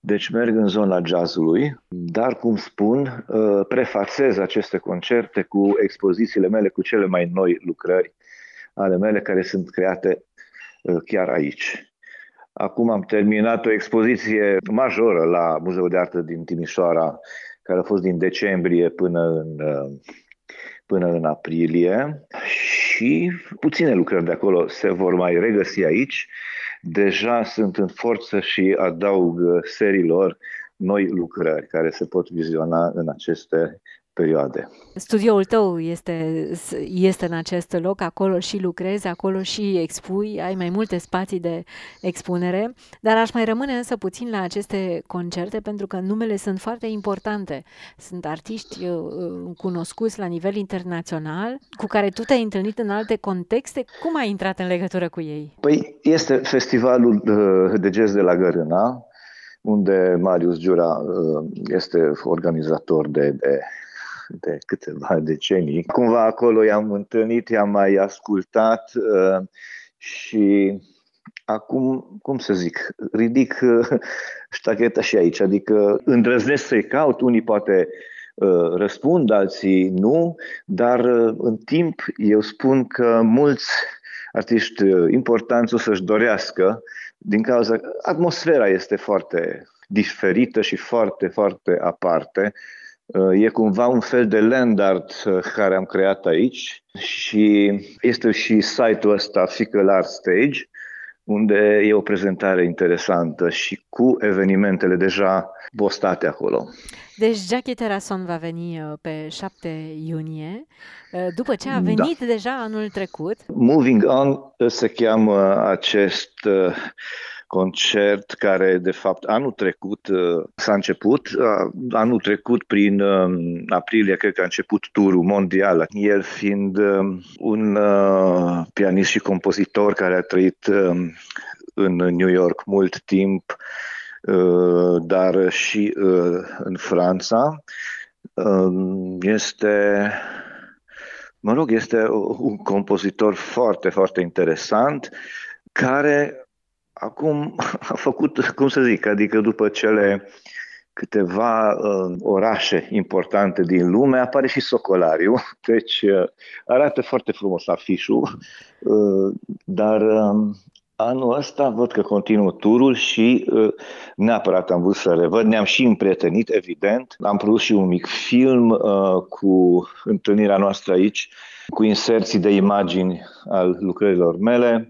Deci merg în zona jazzului, dar, cum spun, prefațez aceste concerte cu expozițiile mele, cu cele mai noi lucrări ale mele care sunt create chiar aici. Acum am terminat o expoziție majoră la Muzeul de Artă din Timișoara, care a fost din decembrie până în aprilie, și puține lucrări de acolo se vor mai regăsi aici. Deja sunt în forță și adaug seriilor noi lucrări care se pot viziona în aceste perioade. Studioul tău este în acest loc, acolo și lucrezi, acolo și expui, ai mai multe spații de expunere, dar aș mai rămâne însă puțin la aceste concerte, pentru că numele sunt foarte importante. Sunt artiști cunoscuți la nivel internațional, cu care tu te-ai întâlnit în alte contexte. Cum ai intrat în legătură cu ei? Păi este festivalul de jazz de la Gărâna, unde Marius Giura este organizator de câteva decenii. Cumva acolo i-am întâlnit, i-am mai ascultat și acum, cum să zic, ridic ștacheta și aici, adică îndrăznesc să-i caut, unii poate răspund, alții nu, dar în timp eu spun că mulți artiști importanți o să-și dorească, din cauza că atmosfera este foarte diferită și foarte, foarte aparte. E cumva un fel de land art care am creat aici și este și site-ul ăsta, Fickle Art Stage, unde e o prezentare interesantă și cu evenimentele deja postate acolo. Deci Jackie Terrasson va veni pe 7 iunie, după ce a venit deja anul trecut. Moving On se cheamă acest concert care, de fapt, anul trecut s-a început. Anul trecut, prin aprilie, cred că a început turul mondial. El fiind un pianist și compozitor care a trăit în New York mult timp, dar și în Franța. Este un compozitor foarte, foarte interesant, care acum a făcut, cum să zic, adică după cele câteva orașe importante din lume, apare și Socolariu, deci arată foarte frumos afișul, dar anul ăsta văd că continuă turul și neapărat am vrut să revăd, ne-am și împrietenit, evident, am produs și un mic film cu întâlnirea noastră aici, cu inserții de imagini al lucrărilor mele.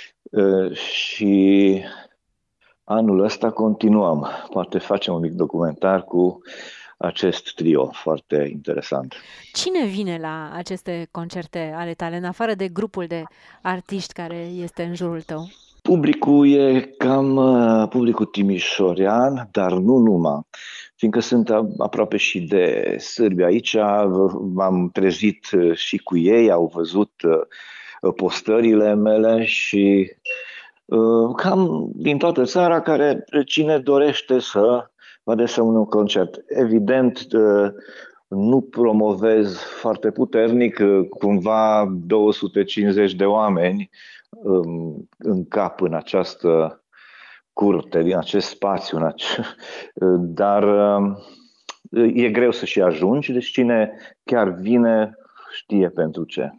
Și anul ăsta continuăm. Poate facem un mic documentar cu acest trio foarte interesant. Cine vine la aceste concerte ale tale, în afară de grupul de artiști care este în jurul tău? Publicul e cam publicul timișorean, dar nu numai, fiindcă sunt aproape și de sârbi aici. M-am trezit și cu ei, au văzut postările mele și cam din toată țara, care cine dorește să vadă să un concert. Evident, nu promovez foarte puternic, cumva 250 de oameni în cap în această curte, din acest spațiu, dar e greu să și ajungi, deci cine chiar vine știe pentru ce.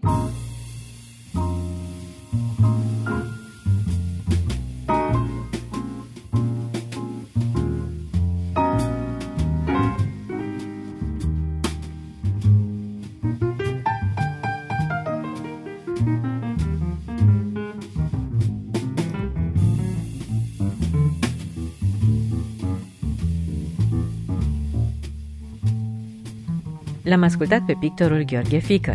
L-am ascultat pe pictorul Gheorghe Fickle.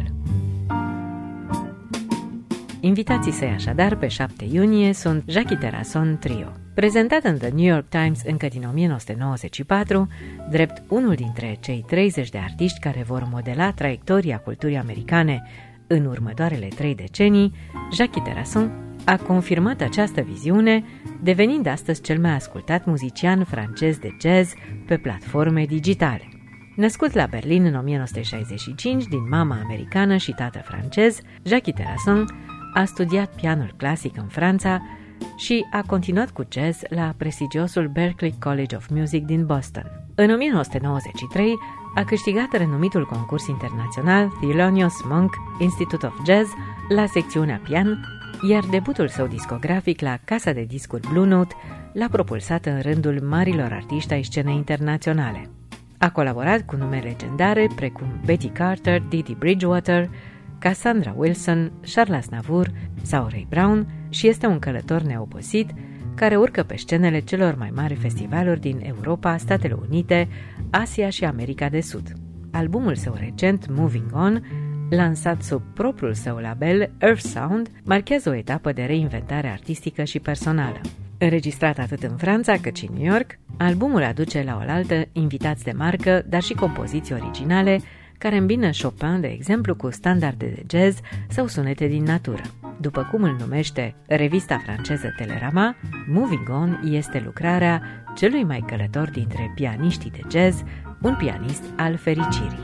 Invitații săi așadar pe 7 iunie sunt Jackie Terrasson Trio. Prezentat în The New York Times încă din 1994, drept unul dintre cei 30 de artiști care vor modela traiectoria culturii americane în următoarele 3 decenii, Jackie Terrasson a confirmat această viziune, devenind astăzi cel mai ascultat muzician francez de jazz pe platforme digitale. Născut la Berlin în 1965, din mama americană și tată francez, Jackie Terrasson a studiat pianul clasic în Franța, și a continuat cu jazz la prestigiosul Berklee College of Music din Boston. În 1993 a câștigat renumitul concurs internațional Thelonious Monk Institute of Jazz la secțiunea pian, iar debutul său discografic la casa de discuri Blue Note l-a propulsat în rândul marilor artiști ai scenei internaționale. A colaborat cu nume legendare precum Betty Carter, Dee Dee Bridgewater, Cassandra Wilson, Charles Aznavour sau Ray Brown și este un călător neobosit care urcă pe scenele celor mai mari festivaluri din Europa, Statele Unite, Asia și America de Sud. Albumul său recent, Moving On, lansat sub propriul său label Earth Sound, marchează o etapă de reinventare artistică și personală. Înregistrat atât în Franța cât și în New York, albumul aduce la oaltă invitați de marcă, dar și compoziții originale care îmbină Chopin, de exemplu, cu standarde de jazz sau sunete din natură. După cum îl numește revista franceză Telerama, Moving On este lucrarea celui mai călător dintre pianiștii de jazz, un pianist al fericirii.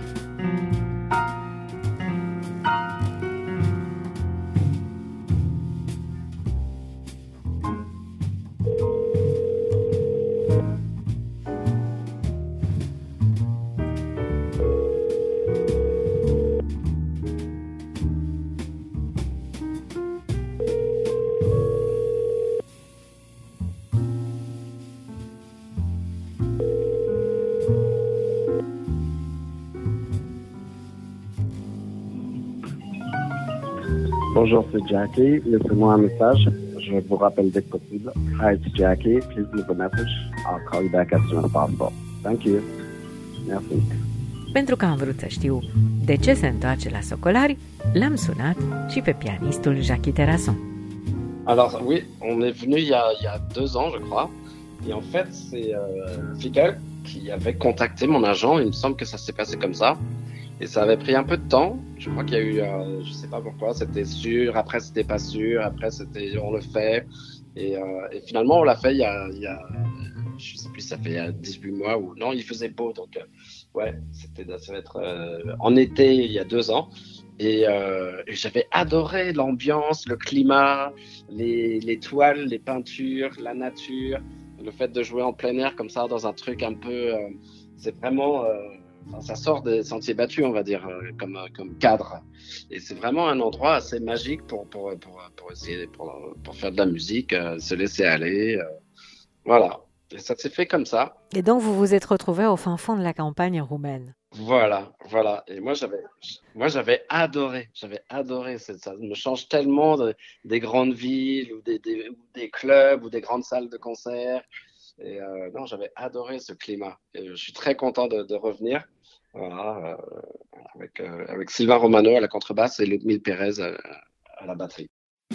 Bonjour, c'est Jackie. Laissez-moi un message. Je vous rappelle dès que possible. Hi, it's Jackie. Please leave a message. I'll call you back as soon as possible. Thank you. Merci. Pentru că am vrut să știu de ce se întoarce la Socolari, l-am sunat și pe pianistul Jackie Terrasson. Alors oui, on est venu il y a 2 ans, je crois. Et en fait, c'est Figel qui avait contacté mon agent. Il me semble que ça s'est passé comme ça. Et ça avait pris un peu de temps. Je crois qu'il y a eu, je sais pas pourquoi, c'était sûr, après c'était pas sûr, après c'était on le fait. Et finalement on l'a fait il y a je sais plus, ça fait 18 mois ou non, il faisait beau, donc ouais, ça va être en été il y a 2 ans. Et j'avais adoré l'ambiance, le climat, les toiles, les peintures, la nature, le fait de jouer en plein air comme ça dans un truc un peu, c'est vraiment ça sort des sentiers battus, on va dire, comme cadre. Et c'est vraiment un endroit assez magique pour essayer, pour faire de la musique, se laisser aller. Voilà. Et ça s'est fait comme ça. Et donc, vous vous êtes retrouvé au fin fond de la campagne roumaine. Voilà. Et moi, j'avais adoré. Ça me change tellement des grandes villes ou des clubs ou des grandes salles de concert. Et non, j'avais adoré ce climat. Et je suis très content de revenir. Voilà, avec Sylvain Romano à la contrebasse et Ludmille Pérez à la batterie.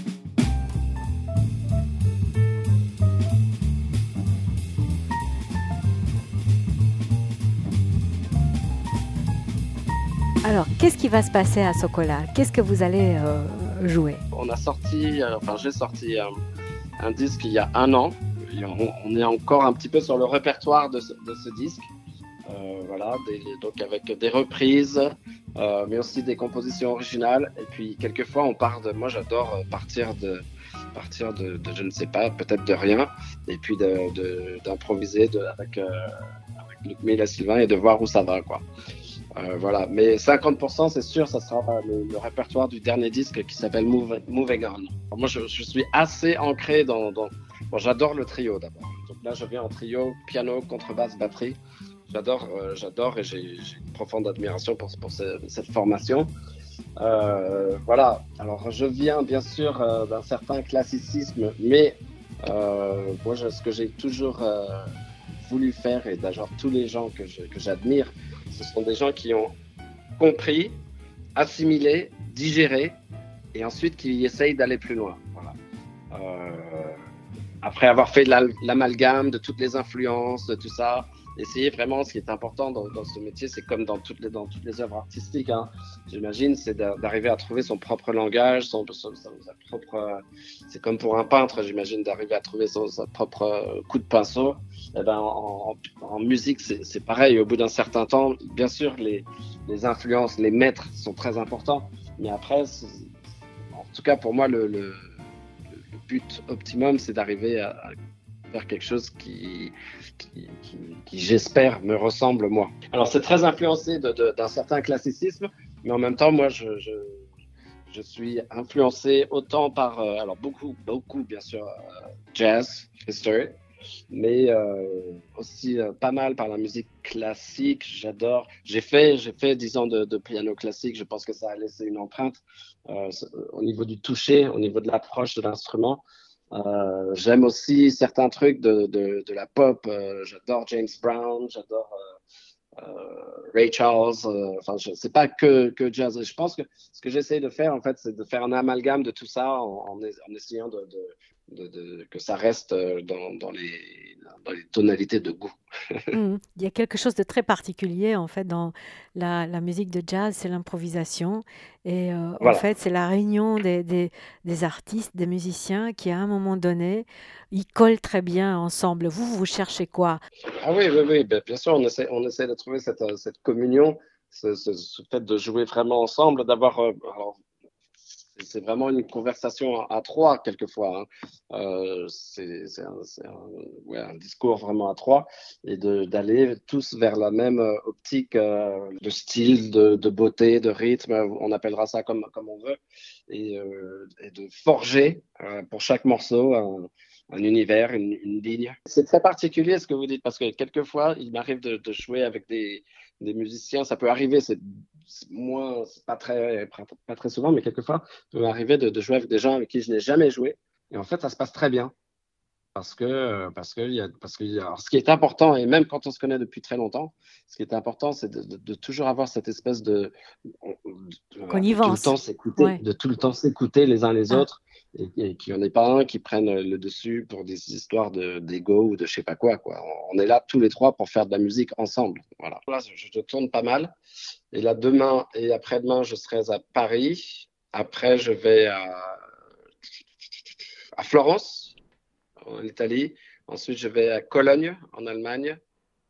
Alors, qu'est-ce qui va se passer à Socolari? Qu'est-ce que vous allez jouer? J'ai sorti un disque il y a 1 an. On est encore un petit peu sur le répertoire de ce disque. Voilà, donc avec des reprises, mais aussi des compositions originales. Et puis quelquefois moi j'adore partir de je ne sais pas, peut-être de rien, et puis d'improviser avec Ludmille et Sylvain et de voir où ça va, quoi. Voilà, mais 50% c'est sûr, ça sera le répertoire du dernier disque qui s'appelle Moving On. Alors moi je suis assez ancré dans bon, j'adore le trio d'abord. Donc là je viens en trio, piano, contrebasse, batterie. J'adore et j'ai une profonde admiration pour cette formation. Voilà, alors je viens bien sûr d'un certain classicisme, mais moi ce que j'ai toujours voulu faire, et d'ailleurs tous les gens que j'admire, ce sont des gens qui ont compris, assimilé, digéré, et ensuite qui essayent d'aller plus loin. Voilà. Après avoir fait l'amalgame de toutes les influences, de tout ça, essayer vraiment, ce qui est important dans ce métier, c'est comme dans toutes les œuvres artistiques, hein, j'imagine, c'est d'arriver à trouver son propre langage, sa propre. C'est comme pour un peintre, j'imagine, d'arriver à trouver sa propre coup de pinceau. Et ben en musique, c'est pareil. Au bout d'un certain temps, bien sûr, les influences, les maîtres sont très importants, mais après, en tout cas pour moi, le but optimum, c'est d'arriver à faire quelque chose qui j'espère, me ressemble moi. Alors, c'est très influencé d'un certain classicisme, mais en même temps, moi, je suis influencé autant par, alors beaucoup, bien sûr, jazz, history, mais aussi pas mal par la musique classique. J'adore. J'ai fait 10 ans de piano classique. Je pense que ça a laissé une empreinte au niveau du toucher, au niveau de l'approche de l'instrument. J'aime aussi certains trucs de la pop. J'adore James Brown, j'adore Ray Charles. Enfin, c'est pas que jazz. Je pense que ce que j'essaie de faire, en fait, c'est de faire un amalgame de tout ça en essayant que ça reste dans les tonalités de goût. Il y a quelque chose de très particulier en fait dans la musique de jazz, c'est l'improvisation et Voilà. en fait c'est la réunion des artistes, des musiciens qui à un moment donné ils collent très bien ensemble. Vous cherchez quoi? Ah oui, bien sûr, on essaie de trouver cette communion, ce fait de jouer vraiment ensemble, d'avoir alors, c'est vraiment une conversation à trois, quelquefois. C'est un discours vraiment à trois, et d'aller tous vers la même optique de style, de beauté, de rythme, on appellera ça comme on veut, et de forger pour chaque morceau un univers, une ligne. C'est très particulier ce que vous dites, parce que quelquefois, il m'arrive de jouer avec des musiciens, ça peut arriver, c'est pas très souvent, mais quelquefois, ça peut m'arriver de jouer avec des gens avec qui je n'ai jamais joué. Et en fait, ça se passe très bien. Parce que alors, ce qui est important, et même quand on se connaît depuis très longtemps, ce qui est important, c'est de toujours avoir cette espèce de connivence. De tout le temps s'écouter les uns les autres, et qu'il n'y en ait pas un qui prenne le dessus pour des histoires d'ego ou de je sais pas quoi. On est là tous les trois pour faire de la musique ensemble. Voilà. Là, je tourne pas mal. Et là, demain et après-demain, je serai à Paris. Après, je vais à Florence, en Italie. Ensuite, je vais à Cologne, en Allemagne.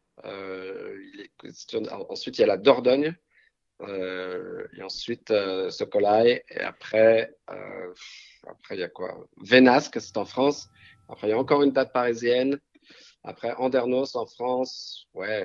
Ensuite, il y a la Dordogne. Et ensuite, Sokolai. Et après, il y a quoi? Vénasque, c'est en France. Après, il y a encore une date parisienne. Après, Andernos, en France. Ouais.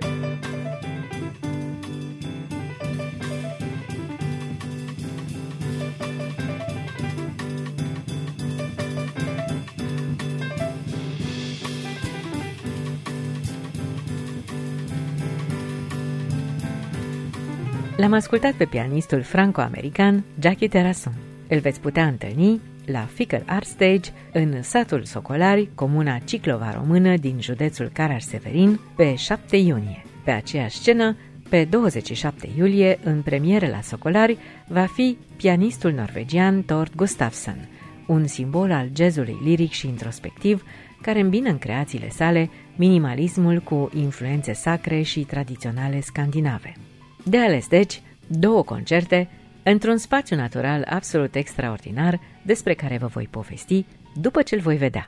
L-am ascultat pe pianistul franco-american Jackie Terrasson. Îl veți putea întâlni la Fickle Art Stage în satul Socolari, comuna Ciclova Română din județul Caraș-Severin, pe 7 iunie. Pe aceeași scenă, pe 27 iulie, în premieră la Socolari, va fi pianistul norvegian Tord Gustafsson, un simbol al jazzului liric și introspectiv, care îmbină în creațiile sale minimalismul cu influențe sacre și tradiționale scandinave. De ales, deci, 2 concerte într-un spațiu natural absolut extraordinar despre care vă voi povesti după ce îl voi vedea.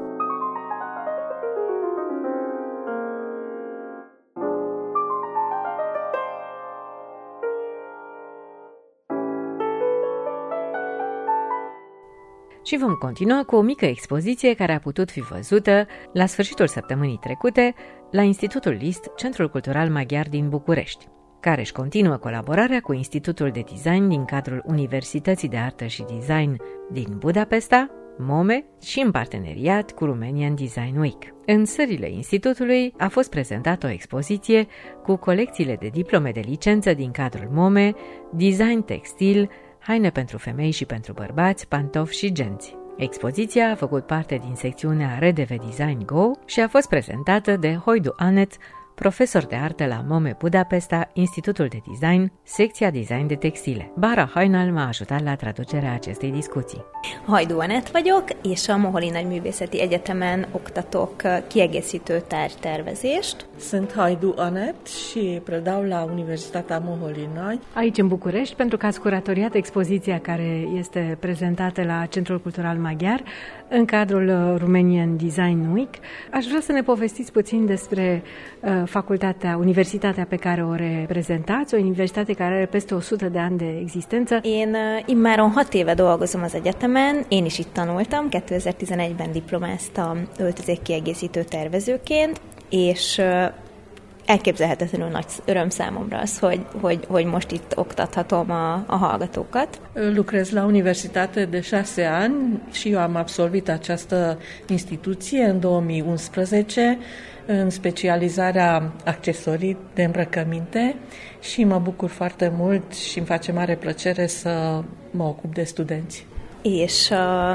Și vom continua cu o mică expoziție care a putut fi văzută la sfârșitul săptămânii trecute la Institutul Liszt, Centrul Cultural Maghiar din București, care își continuă colaborarea cu Institutul de Design din cadrul Universității de Artă și Design din Budapesta, MOME, și în parteneriat cu Romanian Design Week. În sălile institutului a fost prezentată o expoziție cu colecțiile de diplome de licență din cadrul MOME, design textil, haine pentru femei și pentru bărbați, pantofi și genți. Expoziția a făcut parte din secțiunea RDV Design Go și a fost prezentată de Hoidu Anet, profesor de artă la MOME Budapesta, Institutul de Design, secția Design de Textile. Bara Hajnal m-a ajutat la traducerea acestei discuții. Hoidu Anett vagyok, és a Moholi Nagyművészeti Egyetemen oktatok kiegészítő tárgytervezést. Sunt Hoidu Anett și predau la Universitatea Moholi Nagy. Aici în București, pentru că ați curatoriat expoziția care este prezentată la Centrul Cultural Maghiar în cadrul Romanian Design Week. Aș vrea să ne povestiți puțin despre universitatea pe care o reprezentați, o universitate care are peste 100 de ani de existență. Én immáron 6 éve dolgozom az egyetemen, én is itt tanultam, 2011-ben diplomáztam öltözékkiegészítő tervezőként, és elképzelhetetlenül nagy öröm számomra az, hogy most itt oktathatom a hallgatókat. Lucrez la universitate de 6 ani și eu am absolvit această instituție în 2011 în specializarea accesorii de îmbrăcăminte și mă bucur foarte mult și îmi face mare plăcere să mă ocup de studenți. És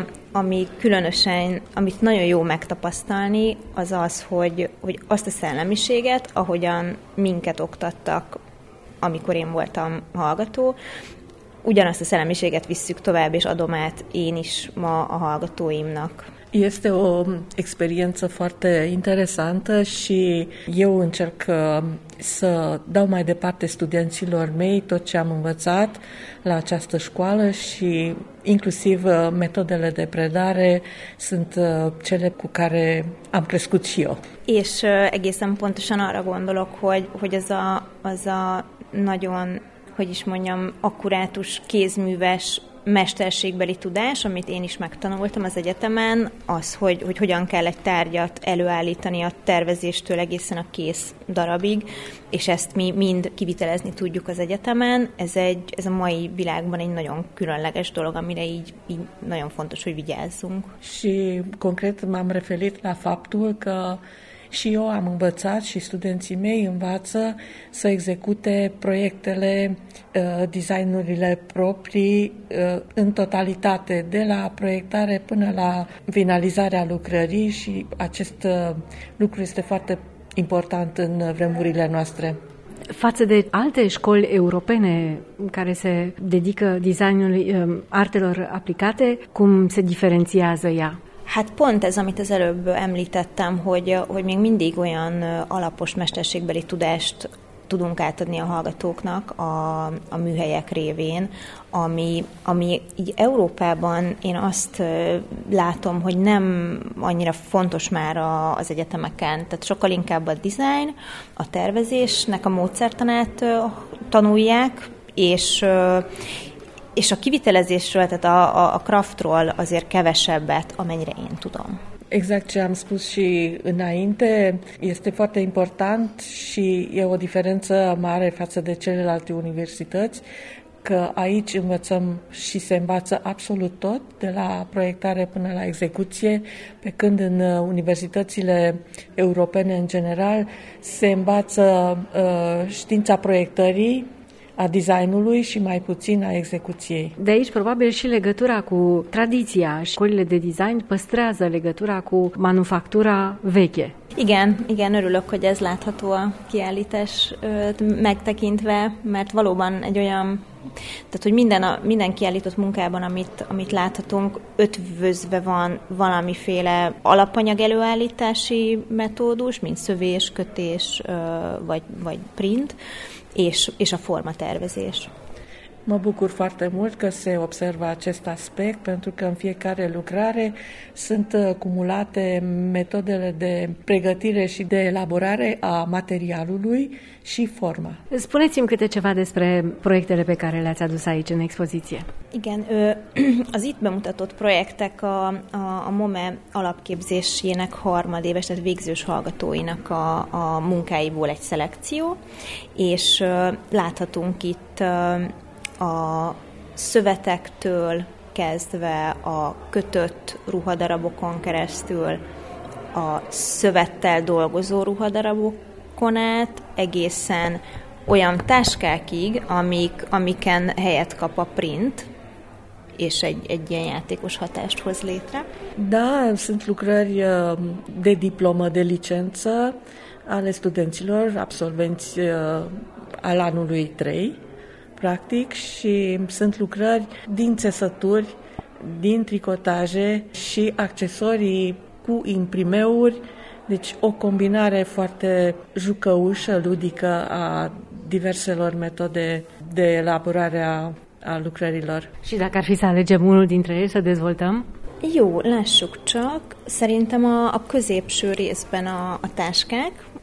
amit nagyon jó megtapasztalni, az az, hogy azt a szellemiséget, ahogyan minket oktattak, amikor én voltam hallgató, ugyanazt a szellemiséget visszük tovább, és adom át én is ma a hallgatóimnak. Este o experiență foarte interesantă și eu încerc să dau mai departe studenților mei tot ce am învățat la această școală și inclusiv metodele de predare sunt cele cu care am crescut și eu. És egészen pontosan arra gondolok, hogy az a nagyon, hogy is mondjam, akkurátus, kézműves mesterségbeli tudás, amit én is megtanultam az egyetemen, az, hogy hogyan kell egy tárgyat előállítani a tervezéstől egészen a kész darabig, és ezt mi mind kivitelezni tudjuk az egyetemen. Ez a mai világban egy nagyon különleges dolog, amire így nagyon fontos, hogy vigyázzunk. Și concret m-am referit la faptul că și eu am învățat și studenții mei învață să execute proiectele, designurile proprii în totalitate, de la proiectare până la finalizarea lucrării și acest lucru este foarte important în vremurile noastre. Față de alte școli europene care se dedică designului, artelor aplicate, cum se diferențiază ea? Hát pont ez, amit az előbb említettem, hogy még mindig olyan alapos mesterségbeli tudást tudunk átadni a hallgatóknak a műhelyek révén, ami így Európában én azt látom, hogy nem annyira fontos már az egyetemeken, tehát sokkal inkább a design, a tervezésnek a módszertanát tanulják, és a kivitelezésről, tehát a craftról azért kevesebbet, amennyire én tudom. Exact ce am spus și înainte, este foarte important și e o diferență mare față de celelalte universități, că aici învățăm și se învață absolut tot, de la proiectare până la execuție, pe când în universitățile europene în general se învață știința proiectării, a designului și mai puțin a execuției. De aici probabil și legătura cu tradiția. Școlile de design păstrează legătura cu manufactura veche. Igen, örülök, hogy ez látható a kiállítás megtekintve, mert valóban egy olyan, tehát hogy minden kiállított munkában, amit láthatunk, ötvözve van valamiféle alapanyag előállítási metódus, mint szövés, kötés vagy print, és a formatervezés. Mă bucur foarte mult că se observă acest aspect, pentru că în fiecare lucrare sunt cumulate metodele de pregătire și de elaborare a materialului și forma. Spuneți-mi câte ceva despre proiectele pe care le-ați adus aici în expoziție. Igen, az itt bemutatott projektek a MOME alapképzésének harmadéves, tehát végzős hallgatóinak a munkáiból egy szelekció, és láthatunk itt a szövetektől kezdve a kötött ruhadarabokon keresztül, a szövettel dolgozó ruhadarabokon át, egészen olyan táskákig, amiken helyet kap a print, és egy ilyen játékos hatást hoz létre. Da, sunt lucrări de diplomă, de licență ale studenților, absolvenți al anului 3, practic, și sunt lucrări din țesături, din tricotaje și accesorii cu imprimeuri, deci o combinare foarte jucăușă, ludică a diverselor metode de elaborare a lucrărilor. Și dacă ar fi să alegem unul dintre ele să dezvoltăm? Jó, lássuk csak. Szerintem a középső részben a táskák,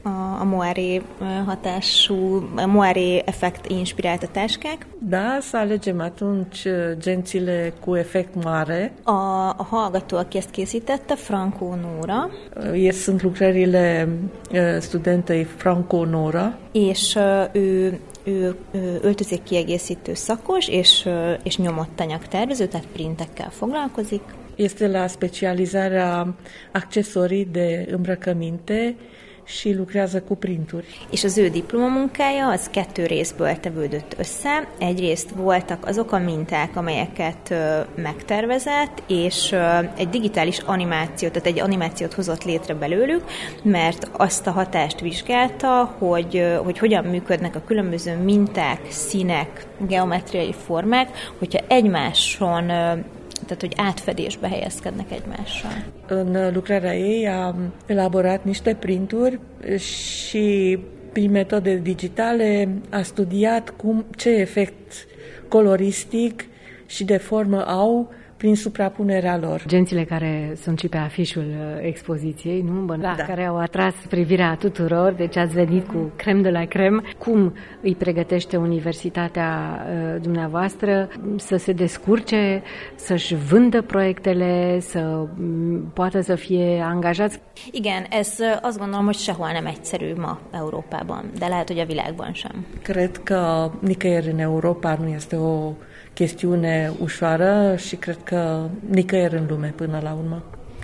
a Moiré hatású, a Moiré effekt inspirálta táskák. Da, să alegem atunci gențile cu efect Moiré. A hallgató, aki ezt készítette, Franco Nóra. Sunt lucrările studentei Franco Nóra. És ő öltözékkiegészítő szakos, és nyomott anyagtervező, tehát printekkel foglalkozik. Este la specializarea accesorii de îmbrăcăminte și lucrează cu printuri. És az ő diplomamunkája az 2 részből tevődött össze. Egyrészt voltak azok a minták, amelyeket megtervezett, és egy digitális animációt, tehát egy animációt hozott létre belőlük, mert azt a hatást vizsgálta, hogy hogyan működnek a különböző minták, színek, geometriai formák, hogyha egymáson, tehát hogy átfedésbe helyezkednek egymással. În lucrarea ei a elaborat niște printuri și prin metode digitale a studiat ce efect coloristic și de formă au prin suprapunerea lor. Gențile care sunt și pe afișul expoziției, nu? Da. Care au atras privirea tuturor, deci ați venit cu creme de la creme. Cum îi pregătește universitatea dumneavoastră să se descurce, să-și vândă proiectele, să poată să fie angajați? Igen, ez azt gondolom, hogy sehol nem egyszerű ma Európában, de lehet, hogy a világban sem. Cred că nicăieri în Europa nu este o chestiune ușoară și cred că nicăieri în lume până la urmă.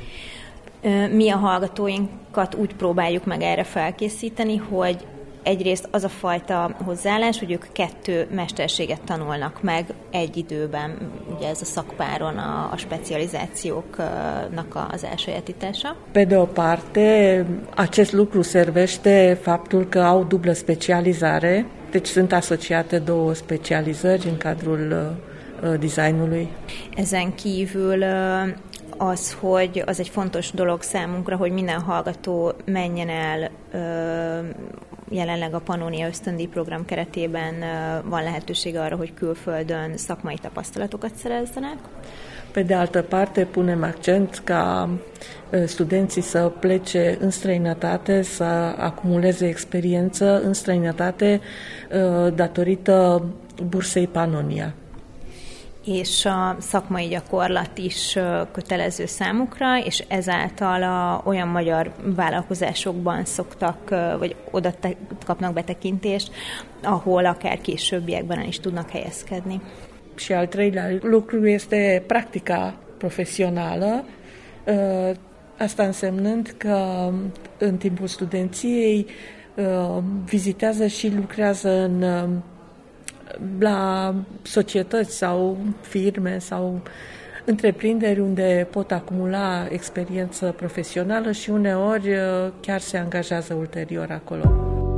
Mi a hallgatóinkat úgy próbáljuk meg erre felkészíteni, hogy egyrészt az a fajta hozzáállás, hogy ők 2 mesterséget tanulnak meg egy időben, ugye ez a szakpáron a specializációknak az elsajátítása. Pe de o parte, acest lucru servește faptul că au dublă specializare, deci sunt asociate 2 specializări în cadrul designului. Ezen kívül az, hogy az egy fontos dolog számunkra, hogy minden hallgató menjen el, jelenleg a Pannonia ösztöndíj program keretében van lehetősége arra, hogy külföldön szakmai tapasztalatokat szerezzenek. Pe de altă parte, punem accent ca studenții să plece în străinătate, să acumuleze experiență în străinătate datorită bursei Pannonia. És a szakmai gyakorlat is kötelező számukra, és ezáltal olyan magyar vállalkozásokban szoktak, vagy oda kapnak betekintést, ahol akár későbbiekben el is tudnak helyezkedni. Și al 3-lea lucru este practica profesională, asta însemnând că în timpul studenției vizitează și lucrează la societăți sau firme sau întreprinderi unde pot acumula experiență profesională și uneori chiar se angajează ulterior acolo.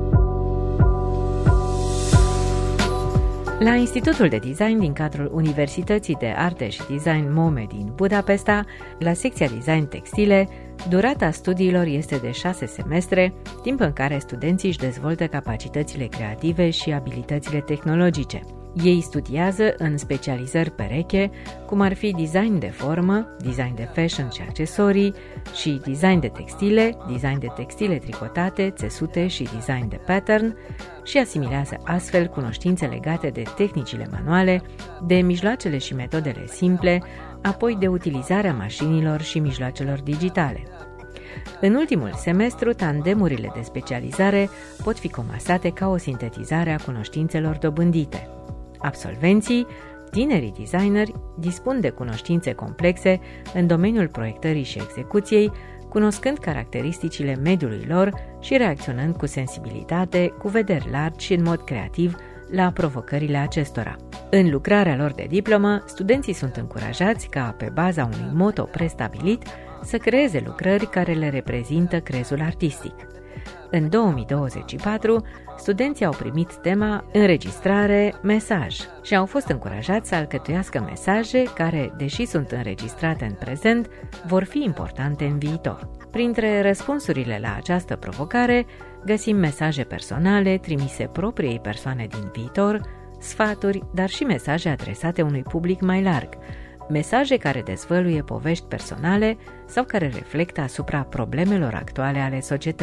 La Institutul de Design din cadrul Universității de Arte și Design MOME din Budapesta, la secția Design Textile, durata studiilor este de 6 semestre, timp în care studenții își dezvoltă capacitățile creative și abilitățile tehnologice. Ei studiază în specializări pereche, cum ar fi design de formă, design de fashion și accesorii, și design de textile tricotate, țesute și design de pattern, și asimilează astfel cunoștințe legate de tehnicile manuale, de mijloacele și metodele simple, apoi de utilizarea mașinilor și mijloacelor digitale. În ultimul semestru, tandemurile de specializare pot fi comasate ca o sintetizare a cunoștințelor dobândite. Absolvenții, tinerii designeri, dispun de cunoștințe complexe în domeniul proiectării și execuției, cunoscând caracteristicile mediului lor și reacționând cu sensibilitate, cu vederi largi și în mod creativ la provocările acestora. În lucrarea lor de diplomă, studenții sunt încurajați ca, pe baza unui moto prestabilit, să creeze lucrări care le reprezintă crezul artistic. În 2024, studenții au primit tema Înregistrare, mesaj și au fost încurajați să alcătuiască mesaje care, deși sunt înregistrate în prezent, vor fi importante în viitor. Printre răspunsurile la această provocare, găsim mesaje personale trimise propriei persoane din viitor, sfaturi, dar și mesaje adresate unui public mai larg, mesaje care dezvăluie povești personale sau care reflectă asupra problemelor actuale ale societății.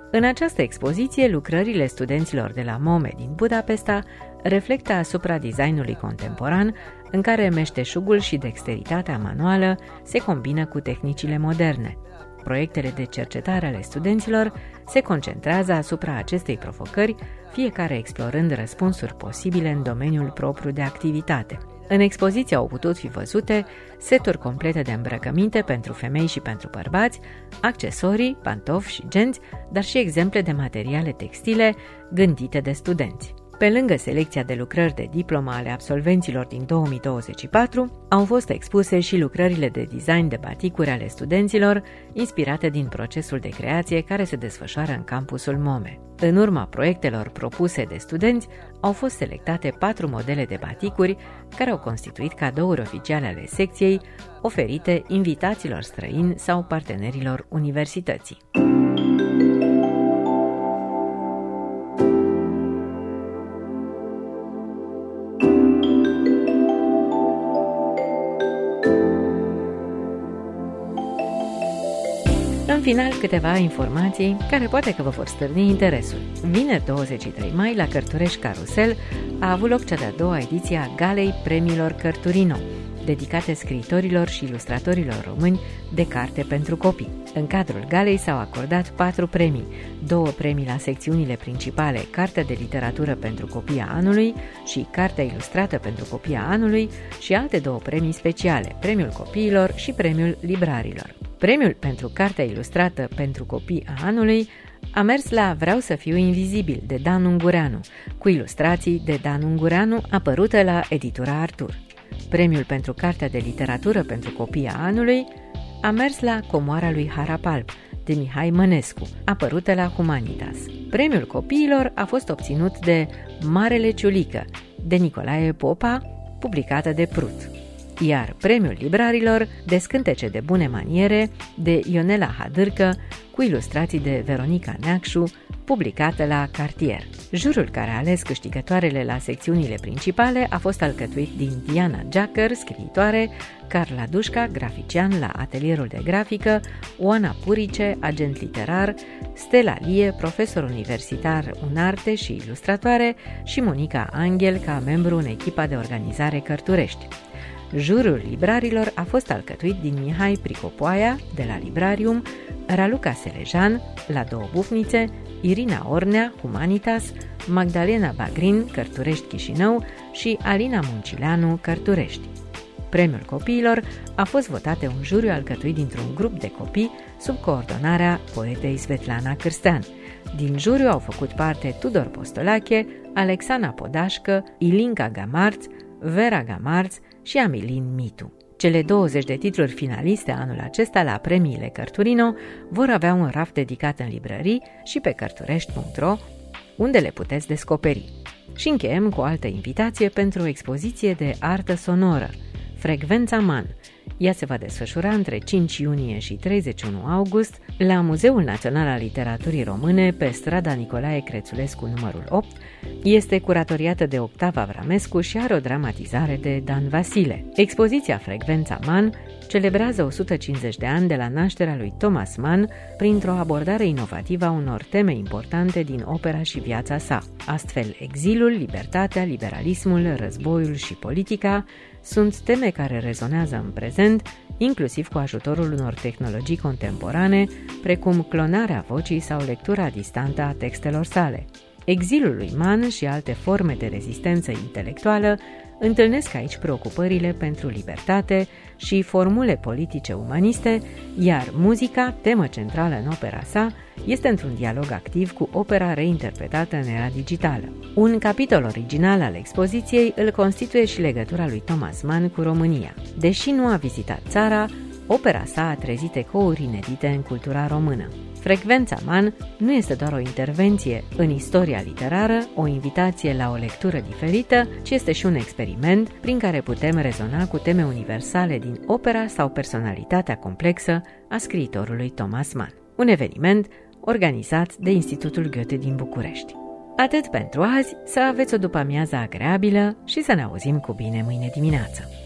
În această expoziție, lucrările studenților de la MOME din Budapesta reflectă asupra designului contemporan, în care meșteșugul și dexteritatea manuală se combină cu tehnicile moderne. Proiectele de cercetare ale studenților se concentrează asupra acestei provocări, fiecare explorând răspunsuri posibile în domeniul propriu de activitate. În expoziție au putut fi văzute seturi complete de îmbrăcăminte pentru femei și pentru bărbați, accesorii, pantofi și genți, dar și exemple de materiale textile gândite de studenți. Pe lângă selecția de lucrări de diplomă ale absolvenților din 2024, au fost expuse și lucrările de design de baticuri ale studenților, inspirate din procesul de creație care se desfășoară în campusul MOME. În urma proiectelor propuse de studenți, au fost selectate 4 modele de baticuri care au constituit cadouri oficiale ale secției, oferite invitaților străini sau partenerilor universității. În final, câteva informații care poate că vă vor stârni interesul. Vineri 23 mai, la Cărturești Carusel, a avut loc cea de-a doua ediție a Galei Premiilor Cărturino, dedicate scriitorilor și ilustratorilor români de carte pentru copii. În cadrul galei s-au acordat 4 premii, 2 premii la secțiunile principale, Cartea de literatură pentru copii a anului și Cartea ilustrată pentru copii a anului și alte 2 premii speciale, Premiul Copiilor și Premiul Librarilor. Premiul pentru Cartea ilustrată pentru copii a anului a mers la Vreau să fiu invizibil, de Dan Ungureanu, cu ilustrații de Dan Ungureanu, apărută la Editura Artur. Premiul pentru Cartea de literatură pentru copii a anului a mers la Comoara lui Harapalb, de Mihai Mănescu, apărută la Humanitas. Premiul copiilor a fost obținut de Marele Ciulică, de Nicolae Popa, publicată de Prut. Iar premiul librarilor, de Scântece de bune maniere, de Ionela Hadârcă, cu ilustrații de Veronica Neacșu, publicată la Cartier. Jurul care a ales câștigătoarele la secțiunile principale a fost alcătuit din Diana Giacăr, scriitoare, Carla Dușca, grafician la atelierul de grafică, Oana Purice, agent literar, Stella Lie, profesor universitar în arte și ilustratoare, și Monica Angel ca membru în echipa de organizare Cărturești. Jurul librarilor a fost alcătuit din Mihai Pricopoaia, de la Librarium, Raluca Selejan, la Două Bufnițe, Irina Ornea, Humanitas, Magdalena Bagrin, Cărturești Chișinău și Alina Muncileanu, Cărturești. Premiul copiilor a fost votat de un juriu alcătuit dintr-un grup de copii sub coordonarea poetei Svetlana Cârstean. Din juriu au făcut parte Tudor Postolache, Alexana Podașcă, Ilinca Gamarț, Vera Gamarț și Amilin Mitu. Cele 20 de titluri finaliste anul acesta la premiile Cărturino vor avea un raft dedicat în librării și pe cărturești.ro, unde le puteți descoperi. Și încheiem cu o altă invitație pentru o expoziție de artă sonoră, Frecvența Man. Ea se va desfășura între 5 iunie și 31 august la Muzeul Național al Literaturii Române, pe strada Nicolae Crețulescu numărul 8. Este curatoriată de Octava Avramescu și are o dramatizare de Dan Vasile. Expoziția Frecvența Man celebrează 150 de ani de la nașterea lui Thomas Mann printr-o abordare inovativă a unor teme importante din opera și viața sa. Astfel, exilul, libertatea, liberalismul, războiul și politica sunt teme care rezonează în prezent, inclusiv cu ajutorul unor tehnologii contemporane, precum clonarea vocii sau lectura distantă a textelor sale. Exilul lui Mann și alte forme de rezistență intelectuală întâlnesc aici preocupările pentru libertate și formule politice umaniste, iar muzica, temă centrală în opera sa, este într-un dialog activ cu opera reinterpretată în era digitală. Un capitol original al expoziției îl constituie și legătura lui Thomas Mann cu România. Deși nu a vizitat țara, opera sa a trezit ecouri inedite în cultura română. Frecvența Man nu este doar o intervenție în istoria literară, o invitație la o lectură diferită, ci este și un experiment prin care putem rezona cu teme universale din opera sau personalitatea complexă a scriitorului Thomas Mann. Un eveniment organizat de Institutul Goethe din București. Atât pentru azi, să aveți o după-amiază agreabilă și să ne auzim cu bine mâine dimineață.